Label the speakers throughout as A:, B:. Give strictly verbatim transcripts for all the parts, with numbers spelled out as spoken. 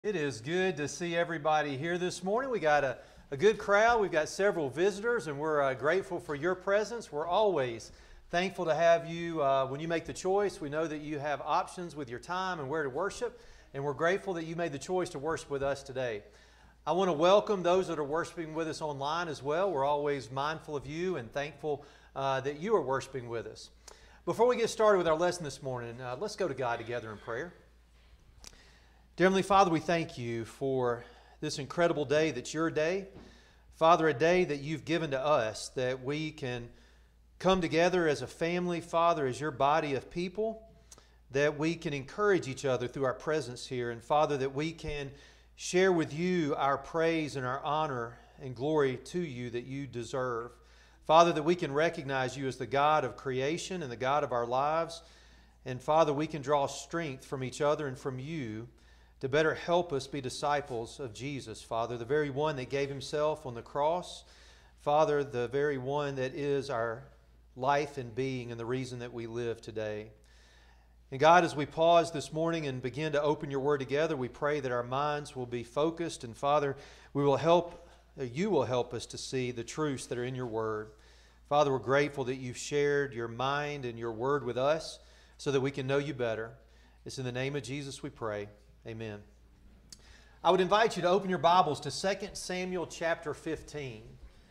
A: It is good to see everybody here this morning. We got a, a good crowd. We've got several visitors, and we're uh, grateful for your presence. We're always thankful to have you uh, when you make the choice. We know that you have options with your time and where to worship, and we're grateful that you made the choice to worship with us today. I want to welcome those that are worshiping with us online as well. We're always mindful of you and thankful uh, that you are worshiping with us. Before we get started with our lesson this morning, uh, let's go to God together in prayer. Dear Heavenly Father, we thank you for this incredible day that's your day. Father, a day that you've given to us that we can come together as a family, Father, as your body of people, that we can encourage each other through our presence here. And Father, that we can share with you our praise and our honor and glory to you that you deserve. Father, that we can recognize you as the God of creation and the God of our lives. And Father, we can draw strength from each other and from you to better help us be disciples of Jesus, Father, the very one that gave himself on the cross. Father, the very one that is our life and being and the reason that we live today. And God, as we pause this morning and begin to open your word together, we pray that our minds will be focused. And Father, we will help, you will help us to see the truths that are in your word. Father, we're grateful that you've shared your mind and your word with us so that we can know you better. It's in the name of Jesus we pray. Amen. I would invite you to open your Bibles to Second Samuel chapter fifteen.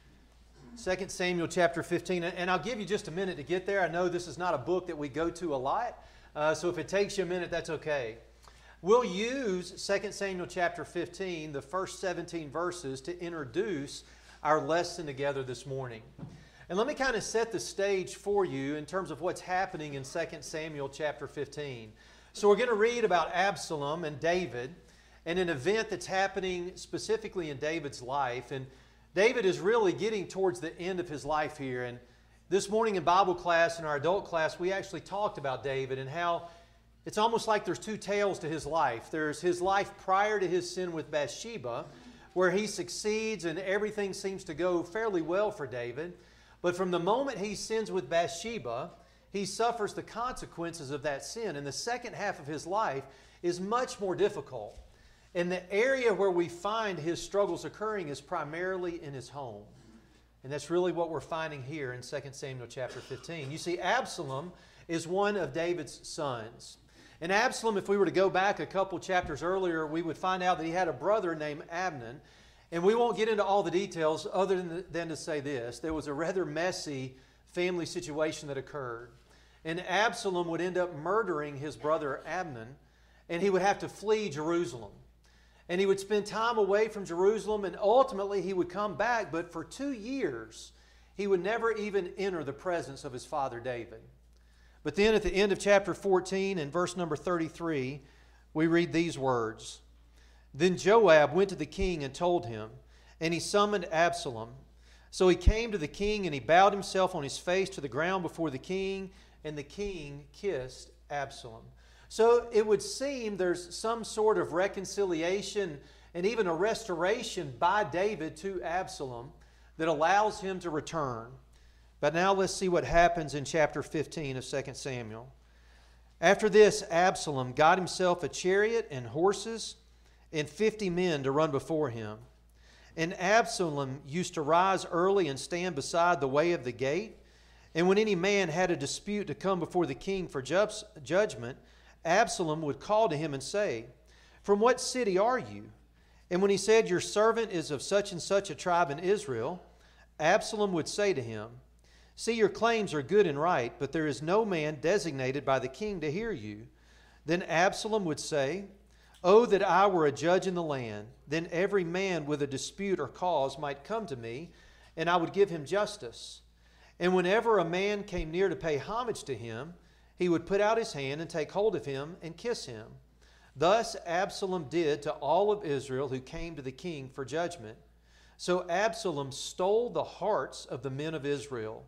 A: Second Samuel chapter fifteen, and I'll give you just a minute to get there. I know this is not a book that we go to a lot, uh, so if it takes you a minute, that's okay. We'll use Second Samuel chapter fifteen, the first seventeen verses, to introduce our lesson together this morning. And let me kind of set the stage for you in terms of what's happening in Second Samuel chapter fifteen. So we're going to read about Absalom and David and an event that's happening specifically in David's life. And David is really getting towards the end of his life here. And this morning in Bible class, in our adult class, we actually talked about David and how it's almost like there's two tales to his life. There's his life prior to his sin with Bathsheba, where he succeeds and everything seems to go fairly well for David. But from the moment he sins with Bathsheba, he suffers the consequences of that sin. And the second half of his life is much more difficult. And the area where we find his struggles occurring is primarily in his home. And that's really what we're finding here in Second Samuel chapter fifteen. You see, Absalom is one of David's sons. And Absalom, if we were to go back a couple chapters earlier, we would find out that he had a brother named Amnon. And we won't get into all the details other than, than to say this. There was a rather messy family situation that occurred. And Absalom would end up murdering his brother Amnon, and he would have to flee Jerusalem. And he would spend time away from Jerusalem, and ultimately he would come back, but for two years he would never even enter the presence of his father David. But then at the end of chapter fourteen, in verse number thirty-three, we read these words. Then Joab went to the king and told him, and he summoned Absalom. So he came to the king, and he bowed himself on his face to the ground before the king, and the king kissed Absalom. So it would seem there's some sort of reconciliation and even a restoration by David to Absalom that allows him to return. But now let's see what happens in chapter fifteen of Second Samuel. After this, Absalom got himself a chariot and horses and fifty men to run before him. And Absalom used to rise early and stand beside the way of the gate. And when any man had a dispute to come before the king for ju- judgment, Absalom would call to him and say, From what city are you? And when he said, Your servant is of such and such a tribe in Israel, Absalom would say to him, See, your claims are good and right, but there is no man designated by the king to hear you. Then Absalom would say, Oh, that I were a judge in the land. Then every man with a dispute or cause might come to me, and I would give him justice. And whenever a man came near to pay homage to him, he would put out his hand and take hold of him and kiss him. Thus Absalom did to all of Israel who came to the king for judgment. So Absalom stole the hearts of the men of Israel.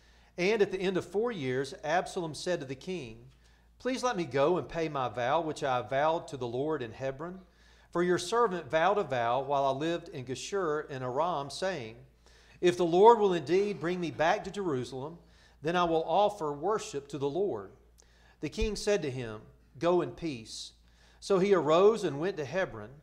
A: And at the end of four years, Absalom said to the king, Please let me go and pay my vow, which I vowed to the Lord in Hebron. For your servant vowed a vow while I lived in Geshur in Aram, saying, If the Lord will indeed bring me back to Jerusalem, then I will offer worship to the Lord. The king said to him, Go in peace. So he arose and went to Hebron.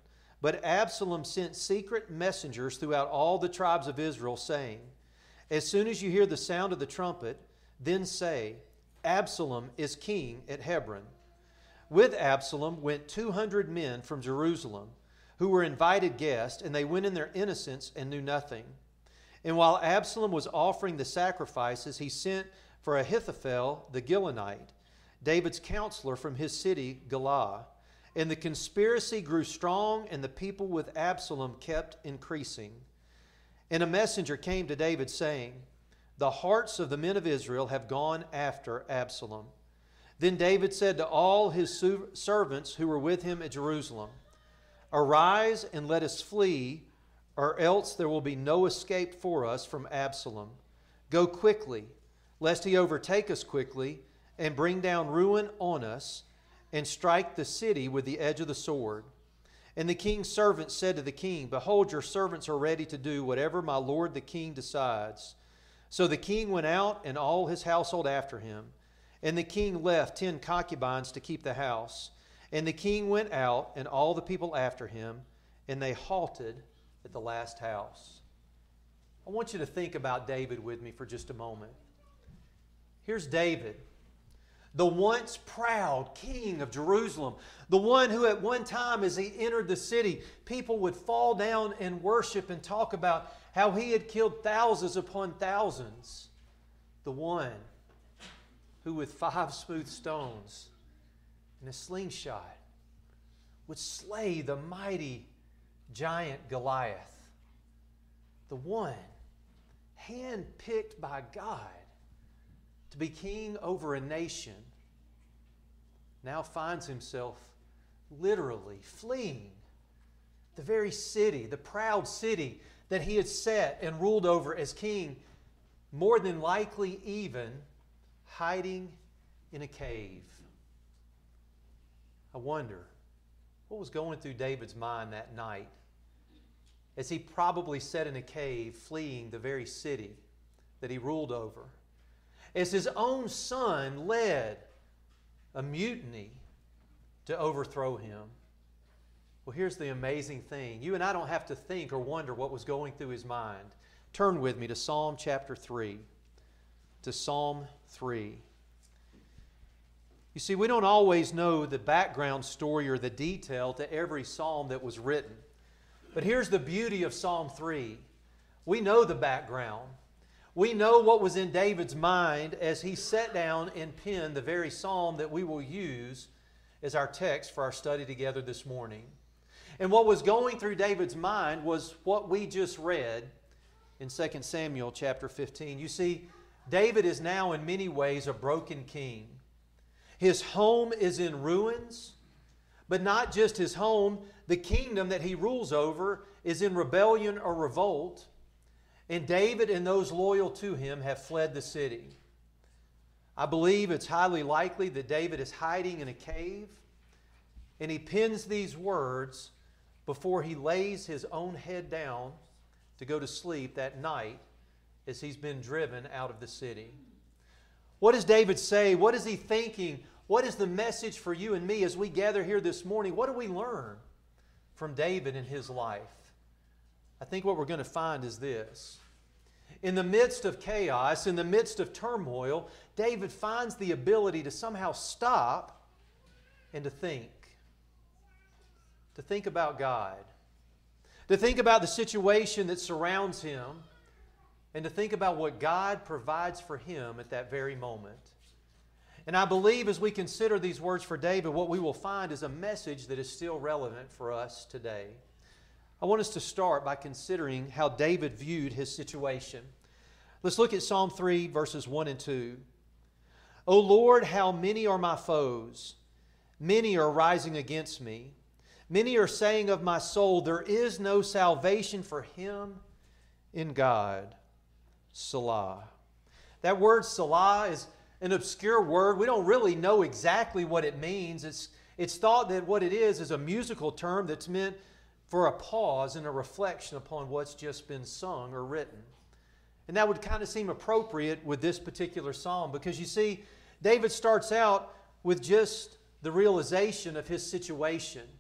A: But Absalom sent secret messengers throughout all the tribes of Israel, saying, As soon as you hear the sound of the trumpet, then say, Absalom is king at Hebron. With Absalom went two hundred men from Jerusalem, who were invited guests, and they went in their innocence and knew nothing. And while Absalom was offering the sacrifices, he sent for Ahithophel the Gilonite, David's counselor from his city Gilah. And the conspiracy grew strong, and the people with Absalom kept increasing. And a messenger came to David, saying, The hearts of the men of Israel have gone after Absalom. Then David said to all his servants who were with him at Jerusalem, Arise and let us flee, or else there will be no escape for us from Absalom. Go quickly, lest he overtake us quickly, and bring down ruin on us, and strike the city with the edge of the sword. And the king's servants said to the king, Behold, your servants are ready to do whatever my lord the king decides. So the king went out, and all his household after him. And the king left ten concubines to keep the house. And the king went out, and all the people after him, and they halted at the last house. I want you to think about David with me for just a moment. Here's David, the once proud king of Jerusalem, the one who at one time as he entered the city, people would fall down and worship and talk about how he had killed thousands upon thousands. The one who with five smooth stones and a slingshot would slay the mighty giant Goliath. The one handpicked by God to be king over a nation now finds himself literally fleeing the very city, the proud city that he had set and ruled over as king, more than likely even hiding in a cave. I wonder what was going through David's mind that night as he probably sat in a cave fleeing the very city that he ruled over, as his own son led a mutiny to overthrow him. Well, here's the amazing thing. You and I don't have to think or wonder what was going through his mind. Turn with me to Psalm chapter three. To Psalm three. You see, we don't always know the background story or the detail to every psalm that was written. But here's the beauty of Psalm three. We know the background. We know what was in David's mind as he sat down and penned the very psalm that we will use as our text for our study together this morning. And what was going through David's mind was what we just read in Second Samuel chapter fifteen. You see, David is now in many ways a broken king. His home is in ruins, but not just his home. The kingdom that he rules over is in rebellion or revolt. And David and those loyal to him have fled the city. I believe it's highly likely that David is hiding in a cave, and he pens these words before he lays his own head down to go to sleep that night as he's been driven out of the city. What does David say? What is he thinking? What is the message for you and me as we gather here this morning? What do we learn from David in his life? I think what we're going to find is this. In the midst of chaos, in the midst of turmoil, David finds the ability to somehow stop and to think. To think about God. To think about the situation that surrounds him, and to think about what God provides for him at that very moment. And I believe as we consider these words for David, what we will find is a message that is still relevant for us today. I want us to start by considering how David viewed his situation. Let's look at Psalm three, verses one and two. O Lord, how many are my foes? Many are rising against me. Many are saying of my soul, there is no salvation for him in God. Selah. That word Selah is an obscure word. We don't really know exactly what it means. It's, it's thought that what it is is a musical term that's meant for a pause and a reflection upon what's just been sung or written. And that would kind of seem appropriate with this particular psalm because you see, David starts out with just the realization of his situation.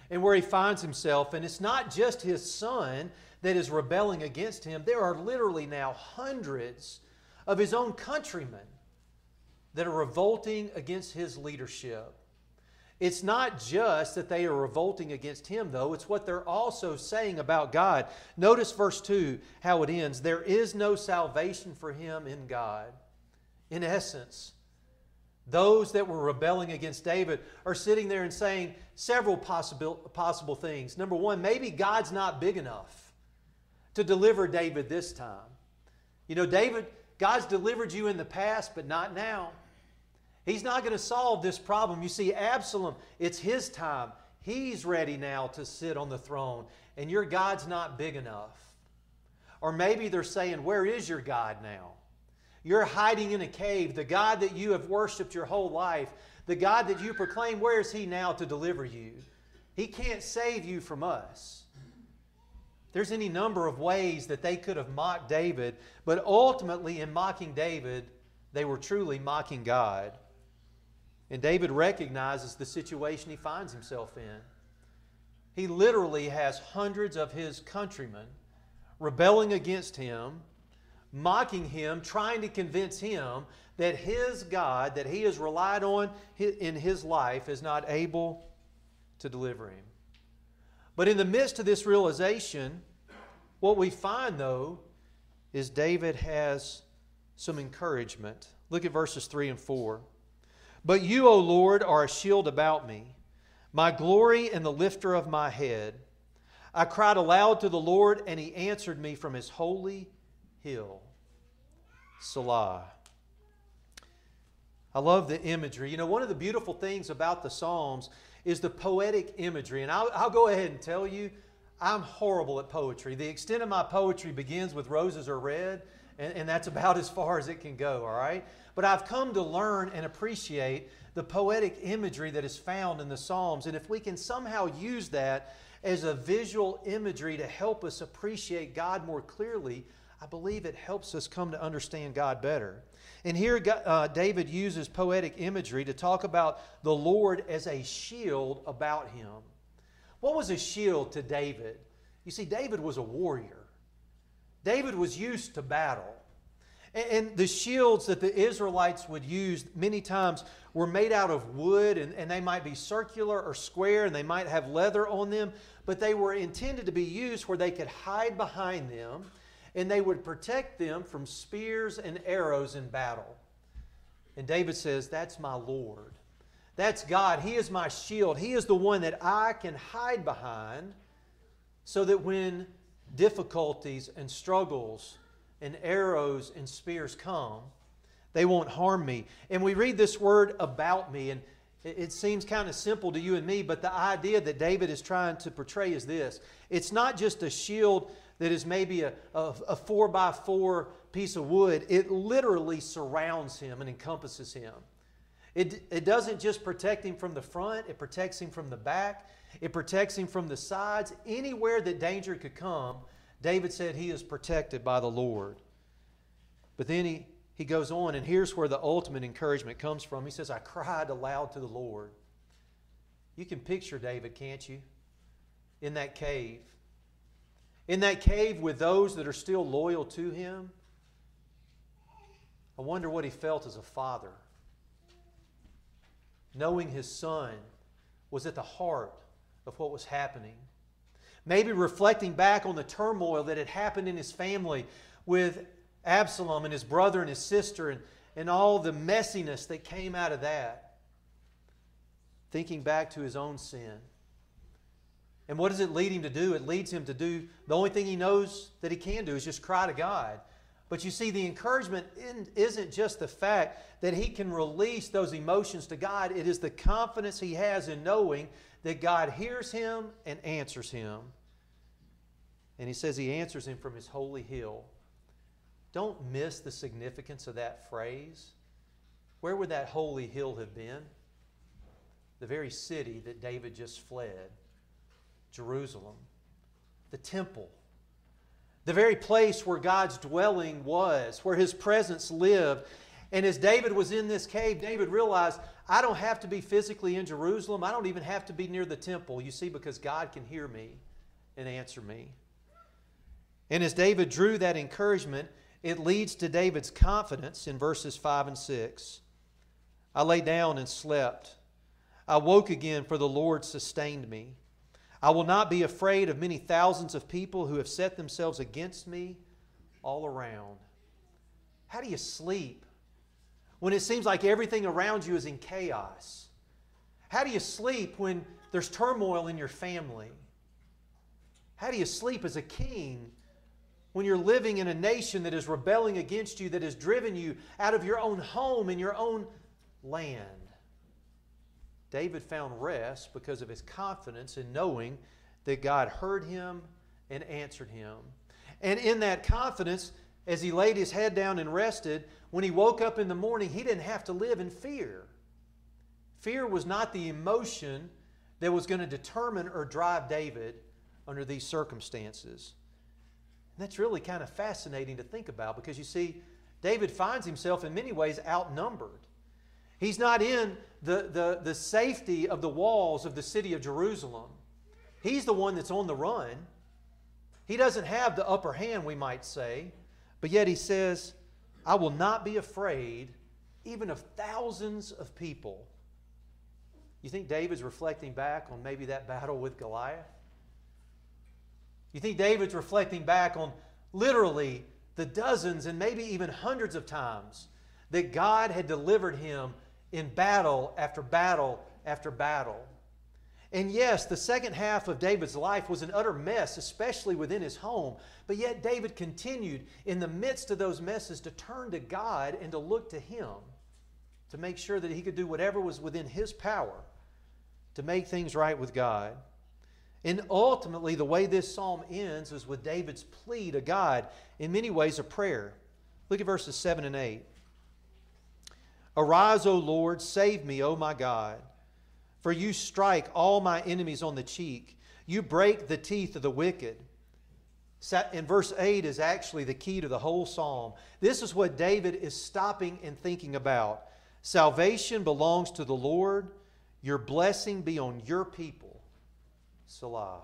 A: and where he finds himself. And it's not just his son that is rebelling against him. There are literally now hundreds of his own countrymen that are revolting against his leadership. It's not just that they are revolting against him, though. It's what they're also saying about God. Notice verse two, how it ends. There is no salvation for him in God. In essence, those that were rebelling against David are sitting there and saying several possible, possible things. Number one, maybe God's not big enough to deliver David this time. You know, David, God's delivered you in the past, but not now. He's not going to solve this problem. You see, Absalom, it's his time. He's ready now to sit on the throne, and your God's not big enough. Or maybe they're saying, where is your God now? You're hiding in a cave. The God that you have worshiped your whole life, the God that you proclaim, where is He now to deliver you? He can't save you from us. There's any number of ways that they could have mocked David, but ultimately in mocking David, they were truly mocking God. And David recognizes the situation he finds himself in. He literally has hundreds of his countrymen rebelling against him, mocking him, trying to convince him that his God, that he has relied on in his life, is not able to deliver him. But in the midst of this realization, what we find, though, is David has some encouragement. Look at verses three and four. But you, O Lord, are a shield about me, my glory and the lifter of my head. I cried aloud to the Lord, and He answered me from His holy hill. Selah. I love the imagery. You know, one of the beautiful things about the Psalms is the poetic imagery. And I'll, I'll go ahead and tell you, I'm horrible at poetry. The extent of my poetry begins with roses are red, and, and that's about as far as it can go, all right? But I've come to learn and appreciate the poetic imagery that is found in the Psalms. And if we can somehow use that as a visual imagery to help us appreciate God more clearly, I believe it helps us come to understand God better. And here uh, David uses poetic imagery to talk about the Lord as a shield about him. What was a shield to David? You see, David was a warrior. David was used to battle. And the shields that the Israelites would use many times were made out of wood, and, and they might be circular or square, and they might have leather on them, but they were intended to be used where they could hide behind them, and they would protect them from spears and arrows in battle. And David says, that's my Lord. That's God. He is my shield. He is the one that I can hide behind so that when difficulties and struggles and arrows and spears come, they won't harm me. And we read this word about me, and it seems kind of simple to you and me, but the idea that David is trying to portray is this. It's not just a shield that is maybe a, a, a four by four piece of wood. It literally surrounds him and encompasses him. It, it doesn't just protect him from the front, it protects him from the back, it protects him from the sides. Anywhere that danger could come, David said he is protected by the Lord. But then he, he goes on, and here's where the ultimate encouragement comes from. He says, I cried aloud to the Lord. You can picture David, can't you? In that cave. In that cave with those that are still loyal to him. I wonder what he felt as a father. Knowing his son was at the heart of what was happening. Maybe reflecting back on the turmoil that had happened in his family with Absalom and his brother and his sister and, and all the messiness that came out of that. Thinking back to his own sin. And what does it lead him to do? It leads him to do, the only thing he knows that he can do is just cry to God. But you see, the encouragement isn't just the fact that he can release those emotions to God. It is the confidence he has in knowing that God hears him and answers him. And he says he answers him from his holy hill. Don't miss the significance of that phrase. Where would that holy hill have been? The very city that David just fled. Jerusalem. The temple. The very place where God's dwelling was, where His presence lived. And as David was in this cave, David realized, I don't have to be physically in Jerusalem. I don't even have to be near the temple, you see, because God can hear me and answer me. And as David drew that encouragement, it leads to David's confidence in verses five and six. I lay down and slept. I woke again, for the Lord sustained me. I will not be afraid of many thousands of people who have set themselves against me all around. How do you sleep when it seems like everything around you is in chaos? How do you sleep when there's turmoil in your family? How do you sleep as a king when you're living in a nation that is rebelling against you, that has driven you out of your own home and your own land? David found rest because of his confidence in knowing that God heard him and answered him. And in that confidence, as he laid his head down and rested, when he woke up in the morning, he didn't have to live in fear. Fear was not the emotion that was going to determine or drive David under these circumstances. And that's really kind of fascinating to think about, because you see, David finds himself in many ways outnumbered. He's not in the, the, the safety of the walls of the city of Jerusalem. He's the one that's on the run. He doesn't have the upper hand, we might say. But yet he says, I will not be afraid even of thousands of people. You think David's reflecting back on maybe that battle with Goliath? You think David's reflecting back on literally the dozens and maybe even hundreds of times that God had delivered him in battle after battle after battle? And yes, the second half of David's life was an utter mess, especially within his home. But yet David continued in the midst of those messes to turn to God and to look to Him to make sure that he could do whatever was within his power to make things right with God. And ultimately, the way this psalm ends is with David's plea to God, in many ways a prayer. Look at verses seven and eight. Arise, O Lord, save me, O my God. For you strike all my enemies on the cheek. You break the teeth of the wicked. And verse eight is actually the key to the whole psalm. This is what David is stopping and thinking about. Salvation belongs to the Lord. Your blessing be on your people. Selah.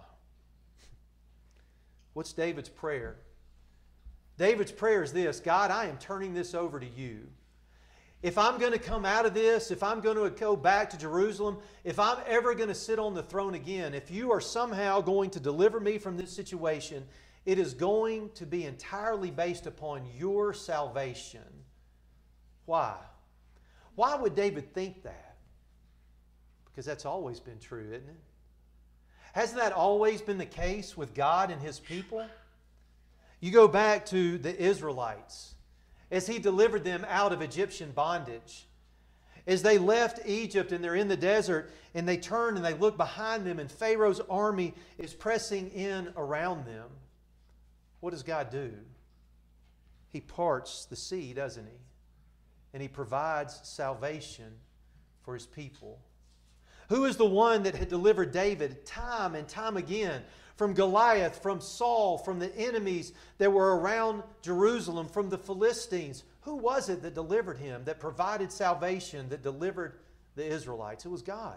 A: What's David's prayer? David's prayer is this: God, I am turning this over to you. If I'm going to come out of this, if I'm going to go back to Jerusalem, if I'm ever going to sit on the throne again, if you are somehow going to deliver me from this situation, it is going to be entirely based upon your salvation. Why? Why would David think that? Because that's always been true, isn't it? Hasn't that always been the case with God and His people? You go back to the Israelites, as He delivered them out of Egyptian bondage. As they left Egypt and they're in the desert, and they turn and they look behind them, and Pharaoh's army is pressing in around them. What does God do? He parts the sea, doesn't He? And He provides salvation for His people. Who is the one that had delivered David time and time again from Goliath, from Saul, from the enemies that were around Jerusalem, from the Philistines? Who was it that delivered him, that provided salvation, that delivered the Israelites? It was God.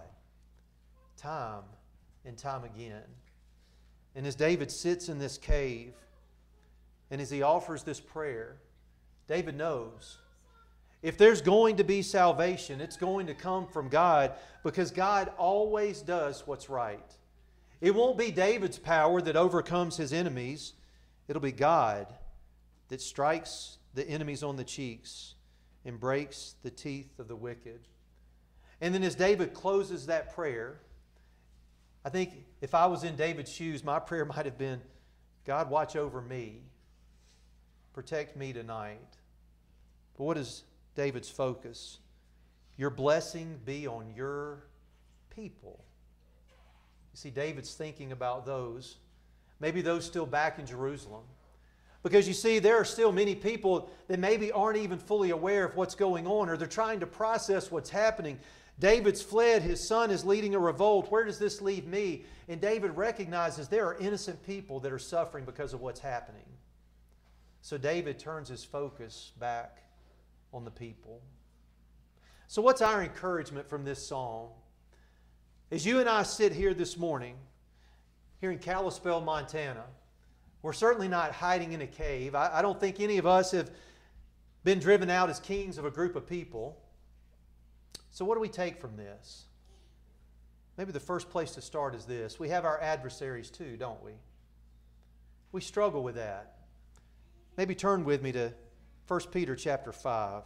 A: Time and time again. And as David sits in this cave, and as he offers this prayer, David knows if there's going to be salvation, it's going to come from God, because God always does what's right. It won't be David's power that overcomes his enemies. It'll be God that strikes the enemies on the cheeks and breaks the teeth of the wicked. And then as David closes that prayer, I think if I was in David's shoes, my prayer might have been, God, watch over me. Protect me tonight. But what is David's focus? Your blessing be on your people. You see, David's thinking about those, maybe those still back in Jerusalem. Because you see, there are still many people that maybe aren't even fully aware of what's going on, or they're trying to process what's happening. David's fled. His son is leading a revolt. Where does this leave me? And David recognizes there are innocent people that are suffering because of what's happening. So David turns his focus back on the people. So what's our encouragement from this song? As you and I sit here this morning, here in Kalispell, Montana, we're certainly not hiding in a cave. I, I don't think any of us have been driven out as kings of a group of people. So what do we take from this? Maybe the first place to start is this. We have our adversaries too, don't we? We struggle with that. Maybe turn with me to First Peter chapter five.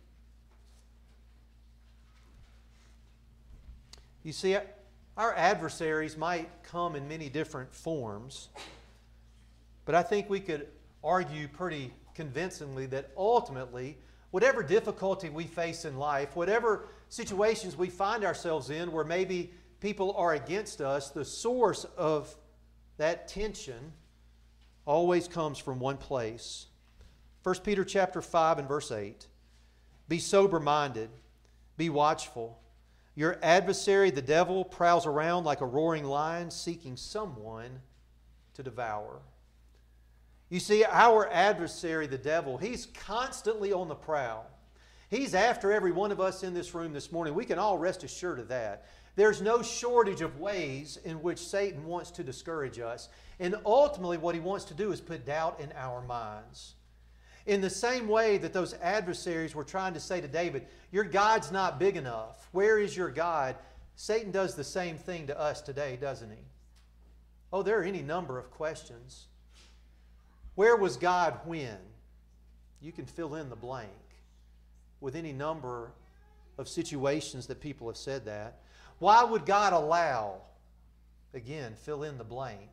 A: You see, our adversaries might come in many different forms, but I think we could argue pretty convincingly that ultimately, whatever difficulty we face in life, whatever situations we find ourselves in where maybe people are against us, the source of that tension always comes from one place. First Peter chapter five and verse eight. Be sober-minded, be watchful. Your adversary, the devil, prowls around like a roaring lion seeking someone to devour. You see, our adversary, the devil, he's constantly on the prowl. He's after every one of us in this room this morning. We can all rest assured of that. There's no shortage of ways in which Satan wants to discourage us. And ultimately what he wants to do is put doubt in our minds. In the same way that those adversaries were trying to say to David, your God's not big enough. Where is your God? Satan does the same thing to us today, doesn't he? Oh, there are any number of questions. Where was God when? You can fill in the blank with any number of situations that people have said that. Why would God allow? Again, fill in the blank.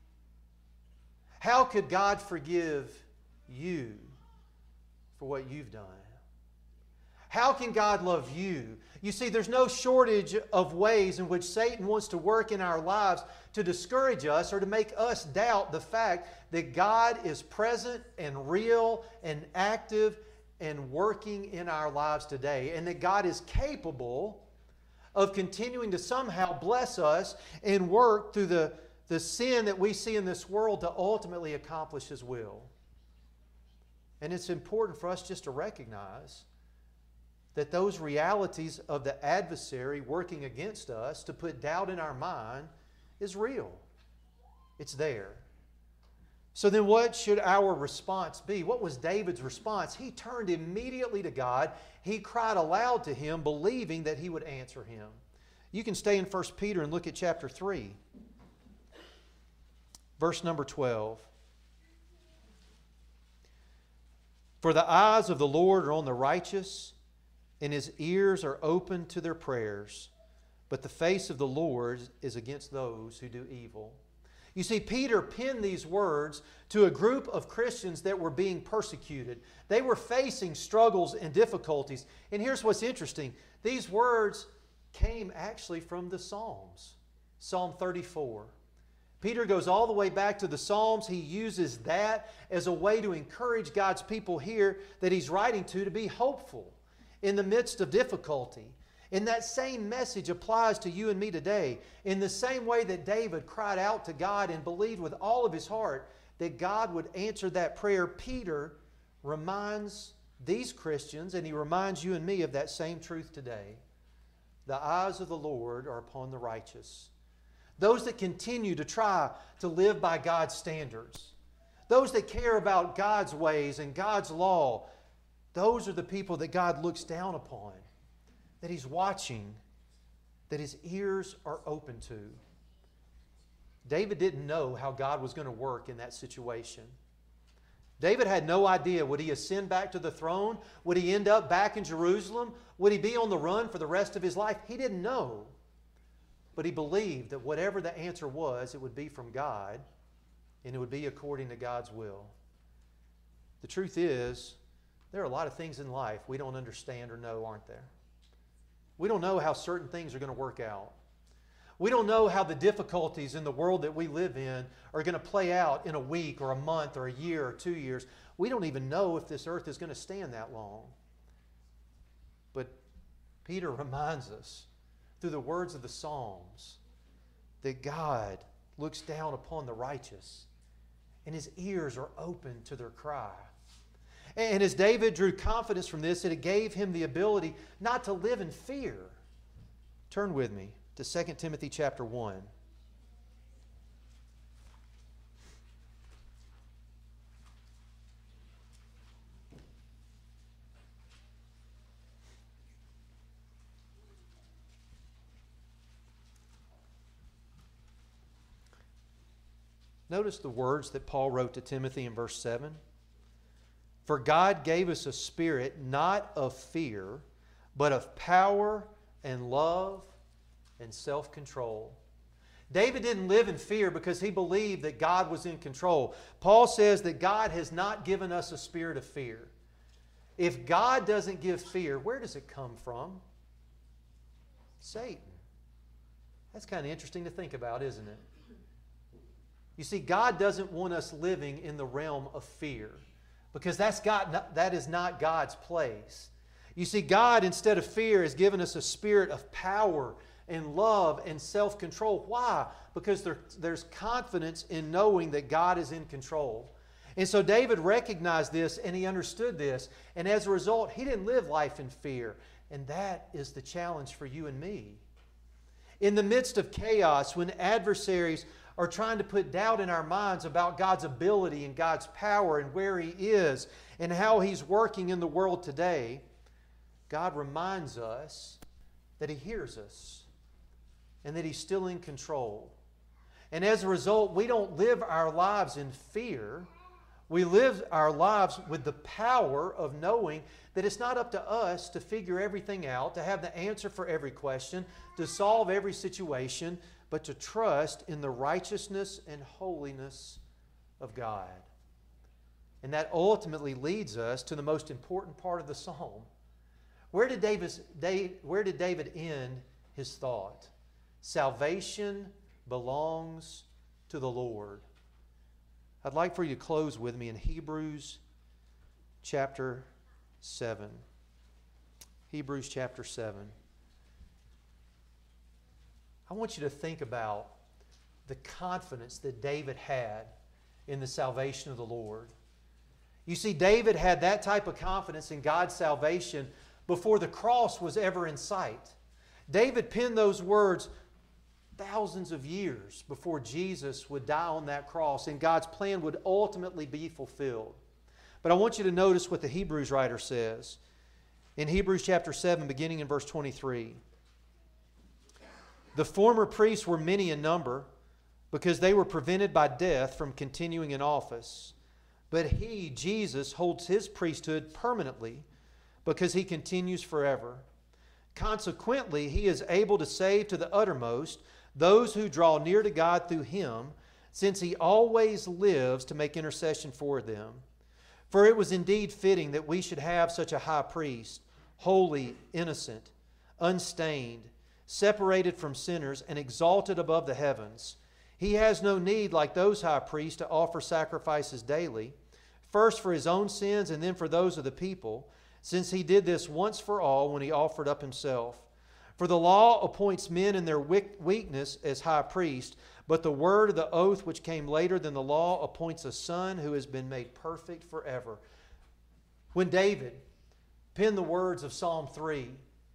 A: How could God forgive you for what you've done? How can God love you? You see, there's no shortage of ways in which Satan wants to work in our lives to discourage us or to make us doubt the fact that God is present and real and active and working in our lives today, and that God is capable of continuing to somehow bless us and work through the, the sin that we see in this world to ultimately accomplish His will. And it's important for us just to recognize that those realities of the adversary working against us to put doubt in our mind is real. It's there. So then what should our response be? What was David's response? He turned immediately to God. He cried aloud to Him, believing that He would answer him. You can stay in First Peter and look at chapter three. Verse number twelve. For the eyes of the Lord are on the righteous, and His ears are open to their prayers. But the face of the Lord is against those who do evil. You see, Peter penned these words to a group of Christians that were being persecuted. They were facing struggles and difficulties. And here's what's interesting. These words came actually from the Psalms. Psalm thirty-four. Peter goes all the way back to the Psalms. He uses that as a way to encourage God's people here that he's writing to to be hopeful in the midst of difficulty. And that same message applies to you and me today. In the same way that David cried out to God and believed with all of his heart that God would answer that prayer, Peter reminds these Christians, and he reminds you and me of that same truth today. The eyes of the Lord are upon the righteous. Those that continue to try to live by God's standards. Those that care about God's ways and God's law. Those are the people that God looks down upon, that He's watching, that His ears are open to. David didn't know how God was going to work in that situation. David had no idea. Would he ascend back to the throne? Would he end up back in Jerusalem? Would he be on the run for the rest of his life? He didn't know. But he believed that whatever the answer was, it would be from God, and it would be according to God's will. The truth is, there are a lot of things in life we don't understand or know, aren't there? We don't know how certain things are going to work out. We don't know how the difficulties in the world that we live in are going to play out in a week or a month or a year or two years. We don't even know if this earth is going to stand that long. But Peter reminds us through the words of the Psalms that God looks down upon the righteous and His ears are open to their cry. And as David drew confidence from this, it gave him the ability not to live in fear. Turn with me to Second Timothy chapter one. Notice the words that Paul wrote to Timothy in verse seven. For God gave us a spirit not of fear, but of power and love and self-control. David didn't live in fear because he believed that God was in control. Paul says that God has not given us a spirit of fear. If God doesn't give fear, where does it come from? Satan. That's kind of interesting to think about, isn't it? You see, God doesn't want us living in the realm of fear because that's God, that is not God's place. You see, God, instead of fear, has given us a spirit of power and love and self-control. Why? Because there, there's confidence in knowing that God is in control. And so David recognized this and he understood this. And as a result, he didn't live life in fear. And that is the challenge for you and me. In the midst of chaos, when adversaries are trying to put doubt in our minds about God's ability and God's power and where He is and how He's working in the world today, God reminds us that He hears us and that He's still in control. And as a result, we don't live our lives in fear. We live our lives with the power of knowing that it's not up to us to figure everything out, to have the answer for every question, to solve every situation, but to trust in the righteousness and holiness of God. And that ultimately leads us to the most important part of the psalm. Where did David's, Dave, where did David end his thought? Salvation belongs to the Lord. I'd like for you to close with me in Hebrews chapter seven. Hebrews chapter seven. I want you to think about the confidence that David had in the salvation of the Lord. You see, David had that type of confidence in God's salvation before the cross was ever in sight. David penned those words thousands of years before Jesus would die on that cross and God's plan would ultimately be fulfilled. But I want you to notice what the Hebrews writer says in Hebrews chapter seven, beginning in verse twenty-three. The former priests were many in number because they were prevented by death from continuing in office. But He, Jesus, holds His priesthood permanently because He continues forever. Consequently, He is able to save to the uttermost those who draw near to God through Him, since He always lives to make intercession for them. For it was indeed fitting that we should have such a high priest, holy, innocent, unstained, separated from sinners, and exalted above the heavens. He has no need, like those high priests, to offer sacrifices daily, first for His own sins and then for those of the people, since He did this once for all when He offered up Himself. For the law appoints men in their weakness as high priest, but the word of the oath which came later than the law appoints a son who has been made perfect forever. When David penned the words of Psalm three,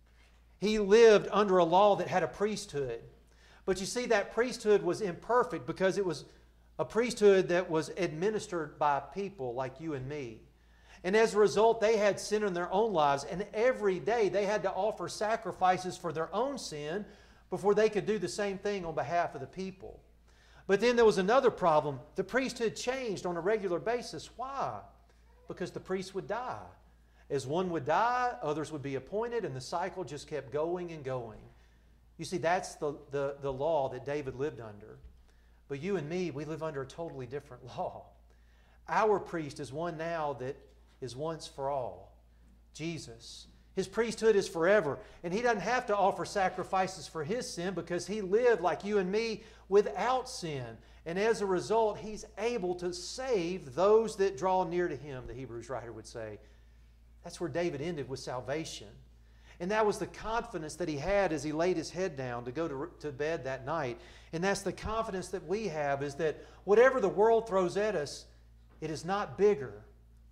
A: he lived under a law that had a priesthood. But you see, that priesthood was imperfect because it was a priesthood that was administered by people like you and me. And as a result, they had sin in their own lives, and every day they had to offer sacrifices for their own sin before they could do the same thing on behalf of the people. But then there was another problem. The priesthood changed on a regular basis. Why? Because the priest would die. As one would die, others would be appointed, and the cycle just kept going and going. You see, that's the, the, the law that David lived under. But you and me, we live under a totally different law. Our priest is one now that is once for all, Jesus. His priesthood is forever, and He doesn't have to offer sacrifices for His sin because He lived like you and me without sin. And as a result, He's able to save those that draw near to Him, the Hebrews writer would say. That's where David ended with salvation. And that was the confidence that he had as he laid his head down to go to, to bed that night. And that's the confidence that we have, is that whatever the world throws at us, it is not bigger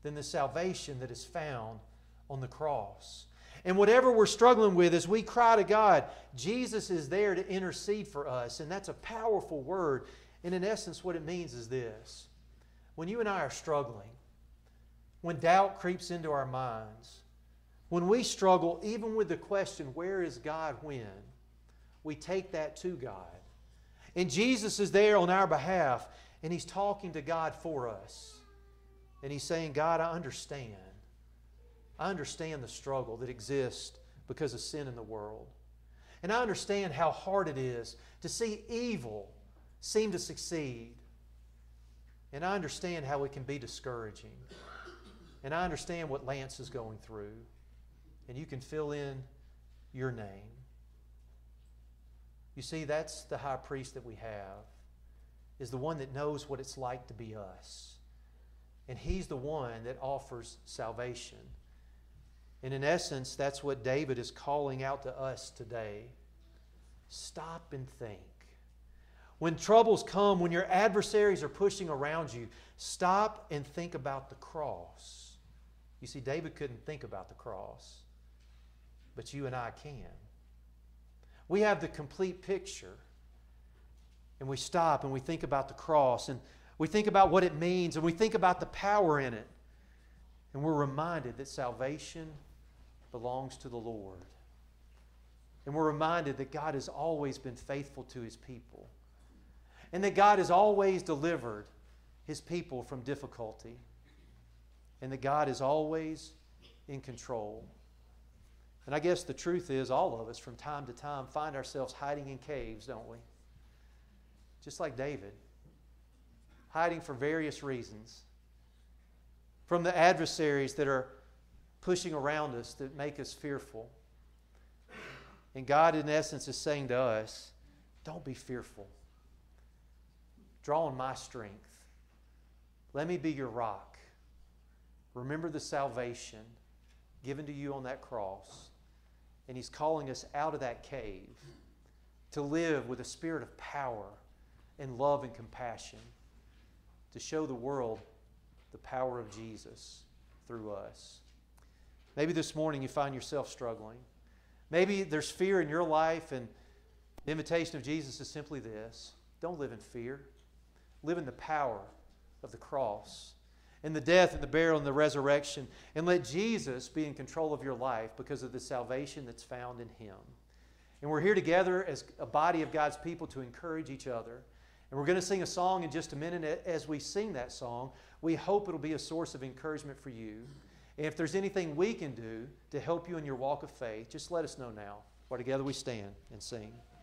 A: than the salvation that is found on the cross. And whatever we're struggling with, as we cry to God, Jesus is there to intercede for us. And that's a powerful word. And in essence, what it means is this. When you and I are struggling, when doubt creeps into our minds, when we struggle even with the question, where is God when? We take that to God. And Jesus is there on our behalf, and He's talking to God for us. And He's saying, God, I understand. I understand the struggle that exists because of sin in the world. And I understand how hard it is to see evil seem to succeed. And I understand how it can be discouraging. And I understand what Lance is going through. And you can fill in your name. You see, that's the high priest that we have, is the one that knows what it's like to be us. And He's the one that offers salvation. And in essence, that's what David is calling out to us today. Stop and think. When troubles come, when your adversaries are pushing around you, stop and think about the cross. You see, David couldn't think about the cross, but you and I can. We have the complete picture, and we stop and we think about the cross, and we think about what it means, and we think about the power in it, and we're reminded that salvation belongs to the Lord. And we're reminded that God has always been faithful to His people, and that God has always delivered His people from difficulty, and that God is always in control. And I guess the truth is, all of us from time to time find ourselves hiding in caves, don't we? Just like David, hiding for various reasons. From the adversaries that are pushing around us that make us fearful. And God, in essence, is saying to us, don't be fearful. Draw on my strength. Let me be your rock. Remember the salvation given to you on that cross. And He's calling us out of that cave to live with a spirit of power and love and compassion, to show the world the power of Jesus through us. Maybe this morning you find yourself struggling. Maybe there's fear in your life, and the invitation of Jesus is simply this. Don't live in fear. Live in the power of the cross, in the death and the burial and the resurrection, and let Jesus be in control of your life because of the salvation that's found in Him. And we're here together as a body of God's people to encourage each other. And we're going to sing a song in just a minute. As we sing that song, we hope it'll be a source of encouragement for you. And if there's anything we can do to help you in your walk of faith, just let us know now, while together we stand and sing.